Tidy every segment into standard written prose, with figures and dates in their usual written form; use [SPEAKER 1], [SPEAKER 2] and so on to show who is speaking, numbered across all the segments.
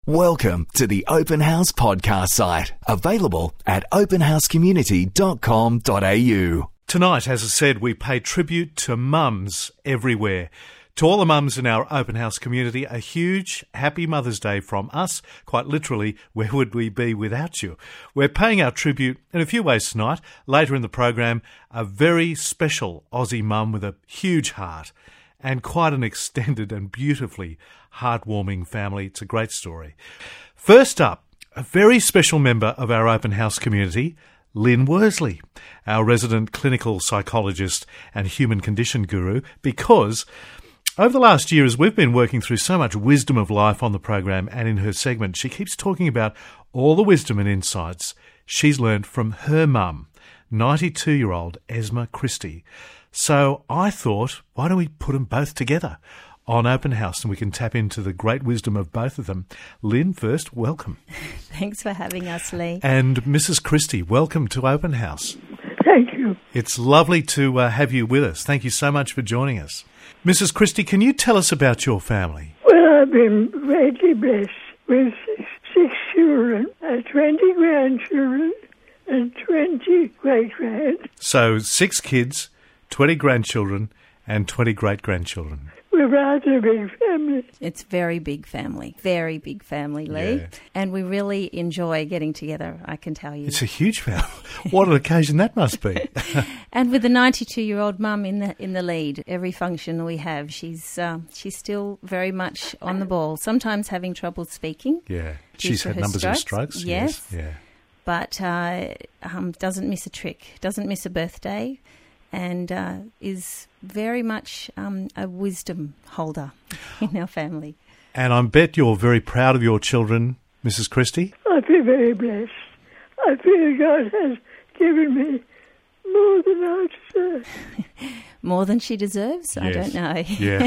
[SPEAKER 1] Welcome to the Open House podcast site, available at openhousecommunity.com.au.
[SPEAKER 2] Tonight, as I said, we pay tribute to mums everywhere. To all the mums in our Open House community, a huge happy Mother's Day from us. Quite literally, where would we be without you? We're paying our tribute in a few ways tonight. Later in the program, a very special Aussie mum with a huge heart and quite an extended and beautifully heartwarming family. It's a great story. First up, a very special member of our Open House community, Lynn Worsley, our resident clinical psychologist and human condition guru, because over the last year, as we've been working through so much wisdom of life on the program and in her segment, she keeps talking about all the wisdom and insights she's learned from her mum, 92-year-old Esma Christie. So I thought, why don't we put them both together on Open House and we can tap into the great wisdom of both of them. Lynn, first, welcome.
[SPEAKER 3] Thanks for having us, Lee.
[SPEAKER 2] And Mrs. Christie, welcome to Open House.
[SPEAKER 4] Thank you.
[SPEAKER 2] It's lovely to have you with us. Thank you so much for joining us. Mrs. Christie, can you tell us about your family?
[SPEAKER 4] Well, I've been greatly blessed with six children, 20 grandchildren and 20 great-grands.
[SPEAKER 2] So 6 kids, 20 grandchildren and 20 great-grandchildren.
[SPEAKER 4] We're rather a big family.
[SPEAKER 3] It's very big family, Lee.
[SPEAKER 2] Yeah.
[SPEAKER 3] And we really enjoy getting together, I can tell you.
[SPEAKER 2] It's a huge family. What an occasion that must be.
[SPEAKER 3] And with the 92-year-old mum in the lead, every function we have, she's still very much on the ball. Sometimes having trouble speaking.
[SPEAKER 2] Yeah, she's had numbers of strokes.
[SPEAKER 3] Yes.
[SPEAKER 2] Yeah.
[SPEAKER 3] But doesn't miss a trick, doesn't miss a birthday, and is very much a wisdom holder in our family.
[SPEAKER 2] And I bet you're very proud of your children, Mrs. Christie.
[SPEAKER 4] I feel very blessed. I feel God has given me more than I deserve.
[SPEAKER 3] More than she deserves?
[SPEAKER 2] Yes.
[SPEAKER 3] I don't know.
[SPEAKER 2] Yeah.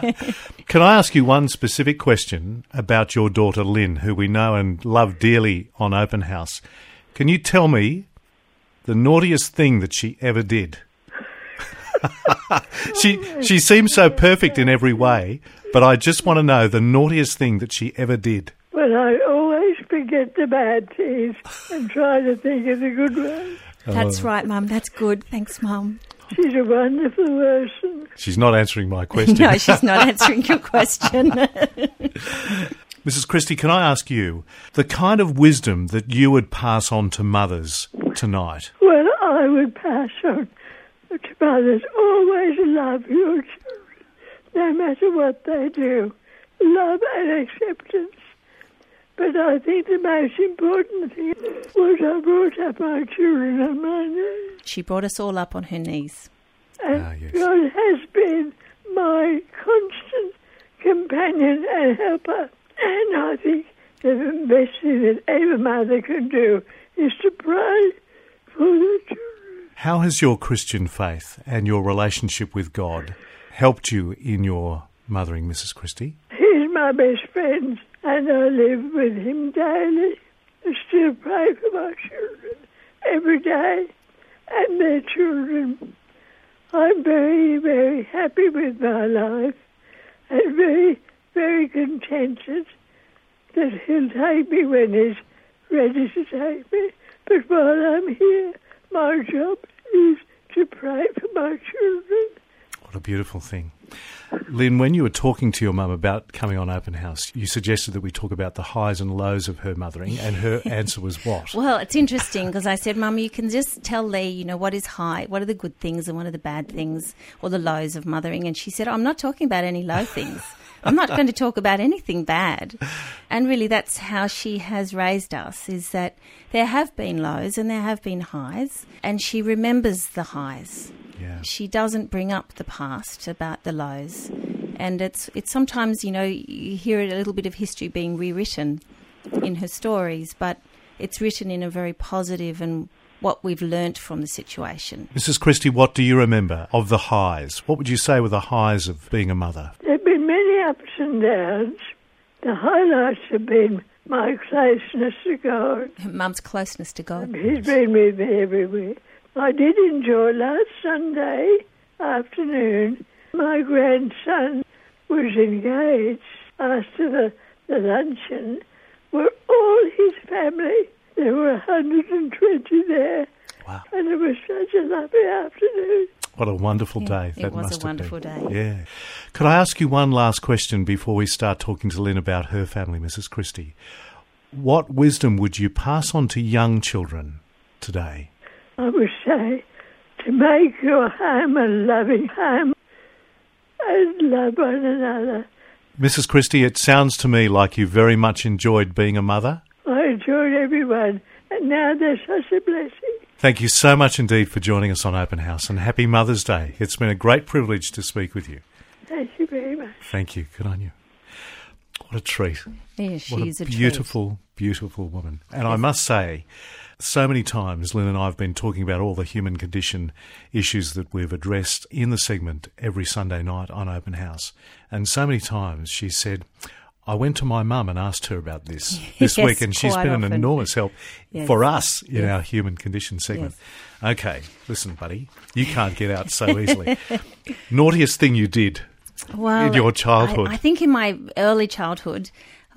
[SPEAKER 2] Can I ask you one specific question about your daughter Lynn, who we know and love dearly on Open House? Can you tell me the naughtiest thing that she ever did? She seems so perfect in every way, but I just want to know the naughtiest thing that she ever did.
[SPEAKER 4] Well, I always forget the bad things and try to think of the good ones.
[SPEAKER 3] That's right, Mum. That's good. Thanks, Mum.
[SPEAKER 4] She's a wonderful person.
[SPEAKER 2] She's not answering my question.
[SPEAKER 3] No, she's not answering your question.
[SPEAKER 2] Mrs. Christie, can I ask you the kind of wisdom that you would pass on to mothers tonight?
[SPEAKER 4] Well, I would pass on to mothers, always love your children, no matter what they do. Love and acceptance. But I think the most important thing was I brought up my children on my knees.
[SPEAKER 3] She brought us all up on her knees.
[SPEAKER 4] And
[SPEAKER 2] yes.
[SPEAKER 4] God has been my constant companion and helper. And I think the best thing that every mother can do is to pray for the children.
[SPEAKER 2] How has your Christian faith and your relationship with God helped you in your mothering, Mrs. Christie?
[SPEAKER 4] He's my best friend, and I live with him daily. I still pray for my children every day and their children. I'm very, very happy with my life and very, very contented that he'll take me when he's ready to take me. But while I'm here, my job is to pray for my children.
[SPEAKER 2] What a beautiful thing. Lynn, when you were talking to your mum about coming on Open House, you suggested that we talk about the highs and lows of her mothering, and her answer was what?
[SPEAKER 3] Well, it's interesting because I said, Mum, you can just tell Lee, what is high, what are the good things and what are the bad things or the lows of mothering. And she said, I'm not talking about any low things. I'm not going to talk about anything bad. And really that's how she has raised us, is that there have been lows and there have been highs, and she remembers the highs.
[SPEAKER 2] Yeah.
[SPEAKER 3] She doesn't bring up the past about the lows. And it's sometimes, you hear a little bit of history being rewritten in her stories, but it's written in a very positive and what we've learnt from the situation.
[SPEAKER 2] Mrs. Christie, what do you remember of the highs? What would you say were the highs of being a mother?
[SPEAKER 4] There have been many ups and downs. The highlights have been my closeness to God.
[SPEAKER 3] Mum's closeness to God.
[SPEAKER 4] He's been with me everywhere. I did enjoy last Sunday afternoon. My grandson was engaged after the luncheon, were all his family. There were 120 there.
[SPEAKER 2] Wow.
[SPEAKER 4] And it was such a lovely afternoon.
[SPEAKER 2] What a wonderful day that
[SPEAKER 3] It was
[SPEAKER 2] must
[SPEAKER 3] a
[SPEAKER 2] have been.
[SPEAKER 3] wonderful day.
[SPEAKER 2] Yeah. Could I ask you one last question before we start talking to Lynn about her family, Mrs. Christie? What wisdom would you pass on to young children today?
[SPEAKER 4] I would say to make your home a loving home and love one another.
[SPEAKER 2] Mrs. Christie, it sounds to me like you very much enjoyed being a mother.
[SPEAKER 4] I enjoyed everyone, and now they're such a blessing.
[SPEAKER 2] Thank you so much indeed for joining us on Open House, and happy Mother's Day. It's been a great privilege to speak with you.
[SPEAKER 4] Thank you very much.
[SPEAKER 2] Thank you. Good on you. What a treat.
[SPEAKER 3] Yeah,
[SPEAKER 2] What
[SPEAKER 3] she's
[SPEAKER 2] a
[SPEAKER 3] a treat.
[SPEAKER 2] beautiful, beautiful woman. And I must say, so many times Lynn and I have been talking about all the human condition issues that we've addressed in the segment every Sunday night on Open House. And so many times she said, I went to my mum and asked her about this
[SPEAKER 3] Yes,
[SPEAKER 2] week, and she's
[SPEAKER 3] quite
[SPEAKER 2] been an
[SPEAKER 3] often.
[SPEAKER 2] enormous help
[SPEAKER 3] Yes.
[SPEAKER 2] for us in
[SPEAKER 3] Yes.
[SPEAKER 2] our human condition segment.
[SPEAKER 3] Yes.
[SPEAKER 2] Okay, listen, buddy, you can't get out so easily. Naughtiest thing you did in your childhood?
[SPEAKER 3] I think in my early childhood,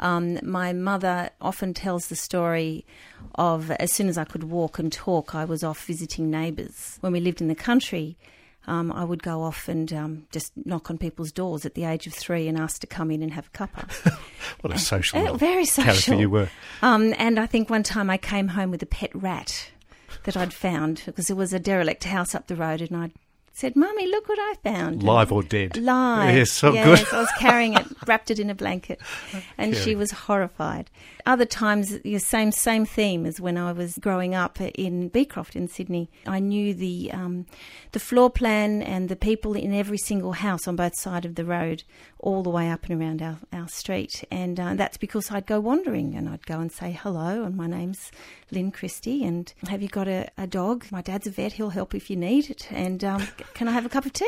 [SPEAKER 3] my mother often tells the story of as soon as I could walk and talk, I was off visiting neighbours. When we lived in the country, I would go off and just knock on people's doors at the age of 3 and ask to come in and have a cuppa.
[SPEAKER 2] What a social
[SPEAKER 3] Very
[SPEAKER 2] character
[SPEAKER 3] social.
[SPEAKER 2] you were.
[SPEAKER 3] And I think one time I came home with a pet rat that I'd found because there was a derelict house up the road, and I said, Mummy, look what I found.
[SPEAKER 2] Live or dead?
[SPEAKER 3] Live.
[SPEAKER 2] Yes, so
[SPEAKER 3] yes,
[SPEAKER 2] good.
[SPEAKER 3] I was carrying it, wrapped it in a blanket, and
[SPEAKER 2] Okay.
[SPEAKER 3] she was horrified. Other times, the same theme as when I was growing up in Beecroft in Sydney. I knew the floor plan and the people in every single house on both sides of the road, all the way up and around our street. And that's because I'd go wandering and I'd go and say hello, and my name's Lynn Christie, and have you got a dog? My dad's a vet, he'll help if you need it, and can I have a cup of tea?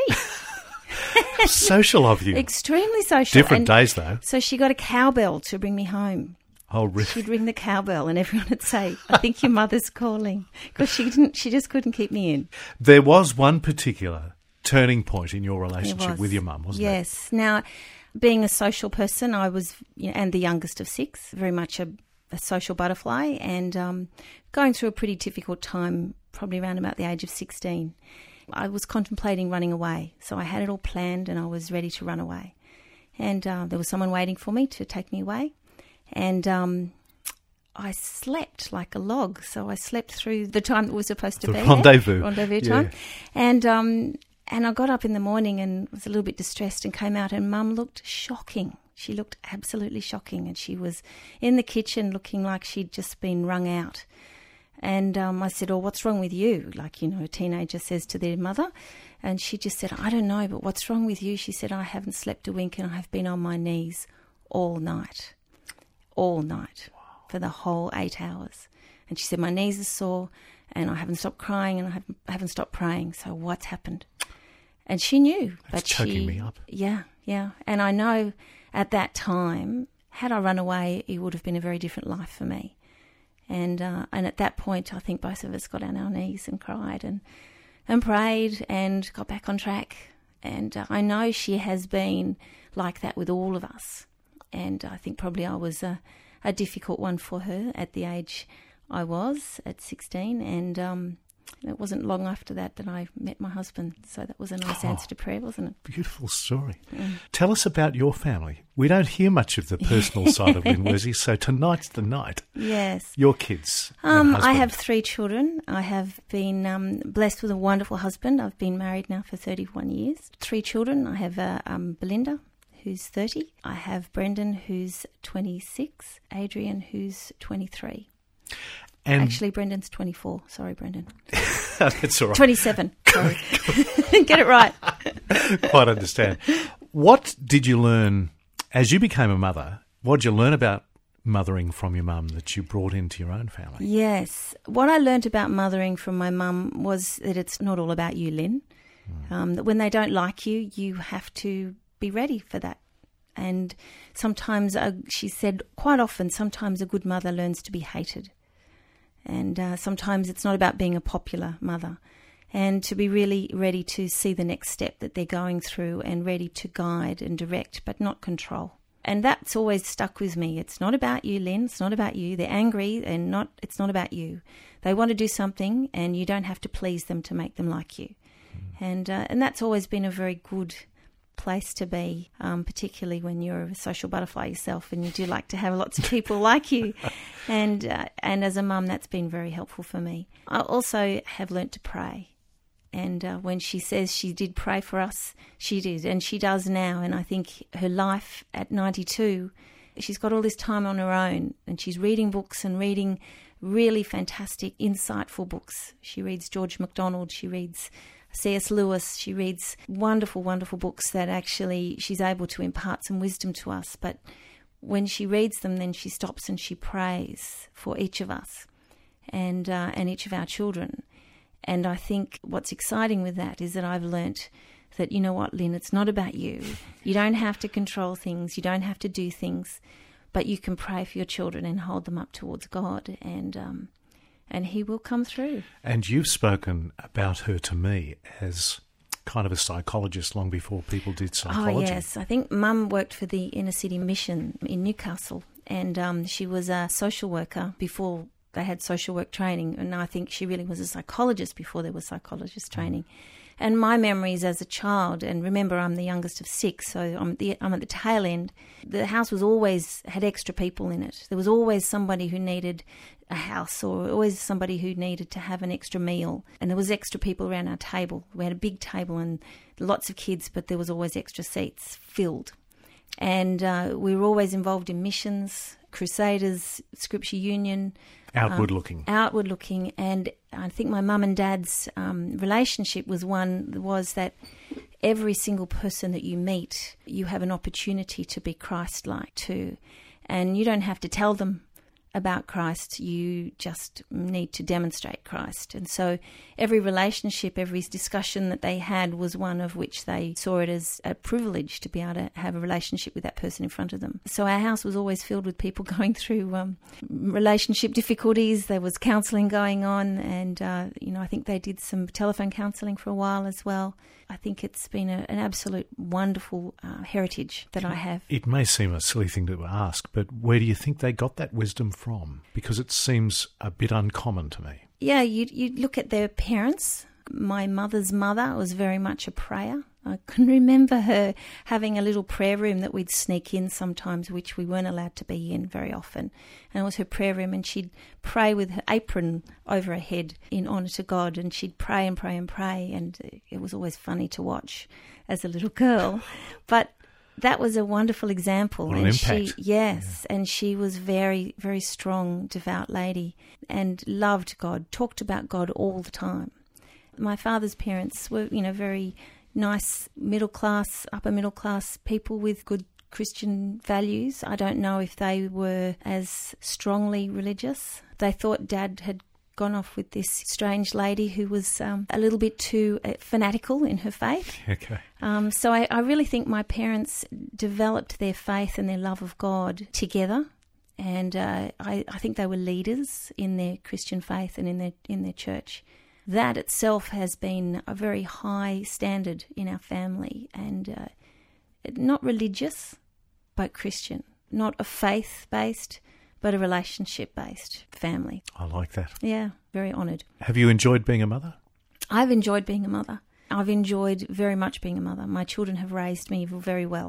[SPEAKER 2] Social of you.
[SPEAKER 3] Extremely social.
[SPEAKER 2] Different
[SPEAKER 3] And
[SPEAKER 2] days, though.
[SPEAKER 3] so she got a cowbell to bring me home.
[SPEAKER 2] Oh, really?
[SPEAKER 3] She'd ring the cowbell and everyone would say, I think your mother's calling. Because she just couldn't keep me in.
[SPEAKER 2] There was one particular turning point in your
[SPEAKER 3] It
[SPEAKER 2] relationship
[SPEAKER 3] was.
[SPEAKER 2] with your mum, wasn't there?
[SPEAKER 3] Yes. Now, being a social person, I was, and the youngest of 6, very much a social butterfly, and going through a pretty difficult time, probably around about the age of 16. I was contemplating running away. So I had it all planned and I was ready to run away. And there was someone waiting for me to take me away. And I slept like a log. So I slept through the time that was supposed to
[SPEAKER 2] The
[SPEAKER 3] be
[SPEAKER 2] rendezvous.
[SPEAKER 3] Rendezvous time. And I got up in the morning and was a little bit distressed and came out, and Mum looked shocking. She looked absolutely shocking, and she was in the kitchen looking like she'd just been wrung out. And I said, oh, what's wrong with you? Like, a teenager says to their mother. And she just said, I don't know, but what's wrong with you? She said, I haven't slept a wink and I have been on my knees all night for the whole 8 hours. And she said, my knees are sore and I haven't stopped crying and I haven't stopped praying. So what's happened? And she knew.
[SPEAKER 2] That's choking me up.
[SPEAKER 3] Yeah. And I know at that time, had I run away, it would have been a very different life for me. And at that point, I think both of us got on our knees and cried and prayed and got back on track. And I know she has been like that with all of us. And I think probably I was a difficult one for her at the age I was at 16. And it wasn't long after that I met my husband. So that was a nice answer to prayer, wasn't it?
[SPEAKER 2] Beautiful story. Tell us about your family. We don't hear much of the personal side of Lynn Wesley, so tonight's the night.
[SPEAKER 3] Yes.
[SPEAKER 2] Your kids and
[SPEAKER 3] I
[SPEAKER 2] husband.
[SPEAKER 3] have 3 children. I have been blessed with a wonderful husband. I've been married now for 31 years. 3 children. I have Belinda, who's 30. I have Brendan, who's 26. Adrian, who's 23.
[SPEAKER 2] And
[SPEAKER 3] Actually, Brendan's 24. Sorry, Brendan.
[SPEAKER 2] that's all right.
[SPEAKER 3] 27. Sorry. Get it right.
[SPEAKER 2] Quite understand. What did you learn as you became a mother? What did you learn about mothering from your mum that you brought into your own family?
[SPEAKER 3] Yes. What I learnt about mothering from my mum was that it's not all about you, Lynn. That when they don't like you, you have to be ready for that. And sometimes, she said quite often, sometimes a good mother learns to be hated. And sometimes it's not about being a popular mother. And to be really ready to see the next step that they're going through and ready to guide and direct, but not control. And that's always stuck with me. It's not about you, Lynn. It's not about you. They're angry and it's not about you. They want to do something and you don't have to please them to make them like you. And that's always been a very good place to be, particularly when you're a social butterfly yourself and you do like to have lots of people like you. And as a mum, that's been very helpful for me. I also have learnt to pray. And when she says she did pray for us, she did, and she does now. And I think her life at 92, she's got all this time on her own, and she's reading books and reading really fantastic, insightful books. She reads George MacDonald, she reads C.S. Lewis, she reads wonderful, wonderful books that actually she's able to impart some wisdom to us. But when she reads them, then she stops and she prays for each of us and each of our children. And I think what's exciting with that is that I've learnt that, you know what, Lynn, it's not about you. You don't have to control things. You don't have to do things. But you can pray for your children and hold them up towards God, and He will come through.
[SPEAKER 2] And you've spoken about her to me as kind of a psychologist long before people did psychology.
[SPEAKER 3] Oh, yes. I think Mum worked for the Inner City Mission in Newcastle, and she was a social worker before they had social work training, and I think she really was a psychologist before there was psychologist training. And my memories as a child, and remember I'm the youngest of 6, so I'm at the tail end, the house had extra people in it. There was always somebody who needed a house, or always somebody who needed to have an extra meal. And there was extra people around our table. We had a big table and lots of kids, but there was always extra seats filled. And we were always involved in missions, Crusaders, Scripture Union.
[SPEAKER 2] Outward looking.
[SPEAKER 3] And I think my mum and dad's relationship was that every single person that you meet, you have an opportunity to be Christ-like too. And you don't have to tell them about Christ, you just need to demonstrate Christ. And so every relationship, every discussion that they had was one of which they saw it as a privilege to be able to have a relationship with that person in front of them. So our house was always filled with people going through relationship difficulties. There was counselling going on, and I think they did some telephone counselling for a while as well. I think it's been an absolute wonderful heritage that I have.
[SPEAKER 2] It may seem a silly thing to ask, but where do you think they got that wisdom from? Because it seems a bit uncommon to me.
[SPEAKER 3] Yeah, you look at their parents. My mother's mother was very much a prayer. I can remember her having a little prayer room that we'd sneak in sometimes, which we weren't allowed to be in very often. And it was her prayer room, and she'd pray with her apron over her head in honour to God, and she'd pray and pray and pray, and it was always funny to watch as a little girl. But that was a wonderful example.
[SPEAKER 2] What an impact.
[SPEAKER 3] And she was very, very strong, devout lady and loved God, talked about God all the time. My father's parents were, very nice upper middle class people with good Christian values. I don't know if they were as strongly religious. They thought Dad had gone off with this strange lady who was a little bit too fanatical in her faith.
[SPEAKER 2] Okay.
[SPEAKER 3] So I really think my parents developed their faith and their love of God together. And I think they were leaders in their Christian faith and in their church. That itself has been a very high standard in our family, and not religious, but Christian. Not a faith-based, but a relationship-based family.
[SPEAKER 2] I like that.
[SPEAKER 3] Yeah, very honoured.
[SPEAKER 2] Have you enjoyed being a mother?
[SPEAKER 3] I've enjoyed being a mother. I've enjoyed very much being a mother. My children have raised me very well.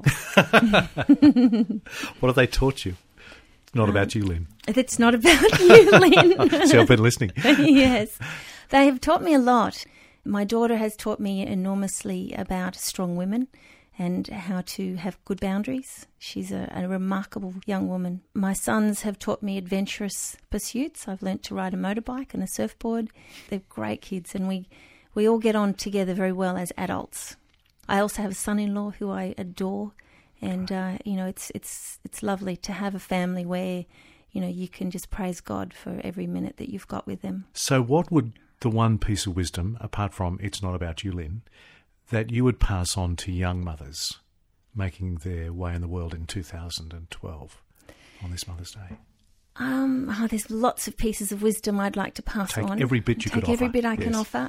[SPEAKER 2] What have they taught you? It's not about you, Lynn.
[SPEAKER 3] It's not about you, Lynn.
[SPEAKER 2] See, I've been listening.
[SPEAKER 3] Yes. They have taught me a lot. My daughter has taught me enormously about strong women and how to have good boundaries. She's a remarkable young woman. My sons have taught me adventurous pursuits. I've learnt to ride a motorbike and a surfboard. They're great kids, and we all get on together very well as adults. I also have a son-in-law who I adore, and it's lovely to have a family where you can just praise God for every minute that you've got with them.
[SPEAKER 2] So what would the one piece of wisdom, apart from it's not about you, Lynn, that you would pass on to young mothers making their way in the world in 2012 on this Mother's Day?
[SPEAKER 3] There's lots of pieces of wisdom I'd like to pass on.
[SPEAKER 2] Take every bit you could offer.
[SPEAKER 3] Take every bit I can
[SPEAKER 2] Yes.
[SPEAKER 3] offer.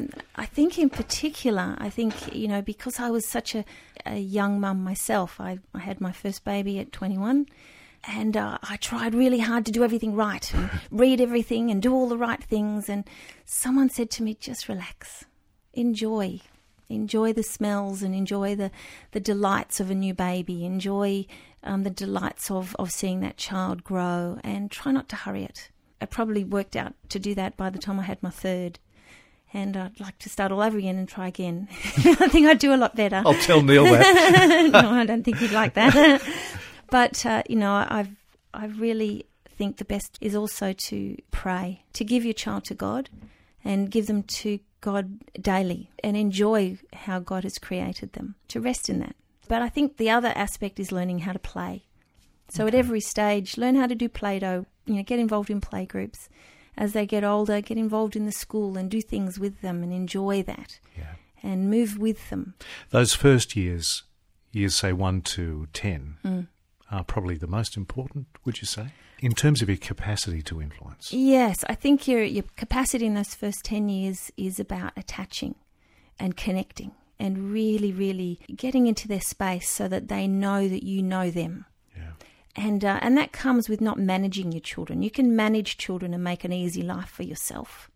[SPEAKER 3] I think in particular, because I was such a young mum myself, I had my first baby at 21, and I tried really hard to do everything right and read everything and do all the right things. And someone said to me, just relax, enjoy the smells and enjoy the delights of a new baby, enjoy the delights of seeing that child grow, and try not to hurry it. I probably worked out to do that by the time I had my third, and I'd like to start all over again and try again. I think I'd do a lot better.
[SPEAKER 2] I'll tell Neil that.
[SPEAKER 3] No, I don't think he'd like that. But, I really think the best is also to pray, to give your child to God and give them to God daily and enjoy how God has created them, to rest in that. But I think the other aspect is learning how to play. So at every stage, learn how to do Play-Doh, get involved in play groups. As they get older, get involved in the school and do things with them and enjoy that and move with them.
[SPEAKER 2] Those first years say 1 to 10, are probably the most important, would you say, in terms of your capacity to influence?
[SPEAKER 3] Yes, I think your capacity in those first 10 years is about attaching and connecting and really, really getting into their space so that they know that you know them.
[SPEAKER 2] Yeah.
[SPEAKER 3] And that comes with not managing your children. You can manage children and make an easy life for yourself,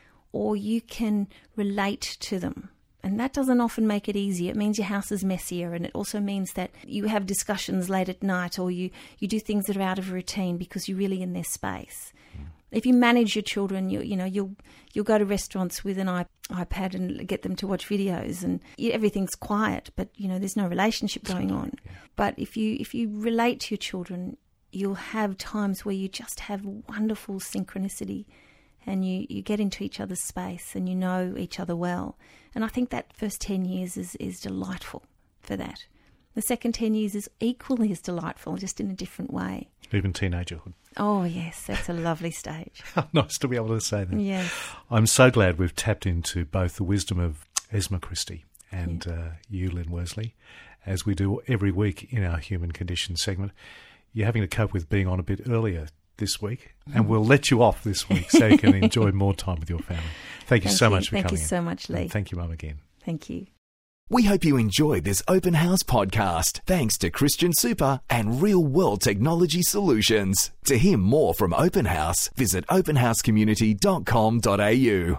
[SPEAKER 3] or you can relate to them. And that doesn't often make it easy. It means your house is messier, and it also means that you have discussions late at night, or you do things that are out of routine because you're really in their space. If you manage your children, you'll go to restaurants with an iPad and get them to watch videos, and everything's quiet, but there's no relationship going on.
[SPEAKER 2] Yeah.
[SPEAKER 3] But if you relate to your children, you'll have times where you just have wonderful synchronicity, and you get into each other's space and you know each other well. And I think that first 10 years is delightful for that. The second 10 years is equally as delightful, just in a different way.
[SPEAKER 2] Even teenagerhood.
[SPEAKER 3] Oh, yes, that's a lovely stage.
[SPEAKER 2] How nice to be able to say that.
[SPEAKER 3] Yes.
[SPEAKER 2] I'm so glad we've tapped into both the wisdom of Esma Christie and you, Lynn Worsley, as we do every week in our Human Condition segment. You're having to cope with being on a bit earlier this week, and we'll let you off this week so you can enjoy more time with your family. Thank you so much for coming in.
[SPEAKER 3] Thank you so much, Lee.
[SPEAKER 2] And thank you, Mum, again.
[SPEAKER 3] Thank you.
[SPEAKER 1] We hope you enjoyed this Open House podcast, thanks to Christian Super and Real World Technology Solutions. To hear more from Open House, visit openhousecommunity.com.au.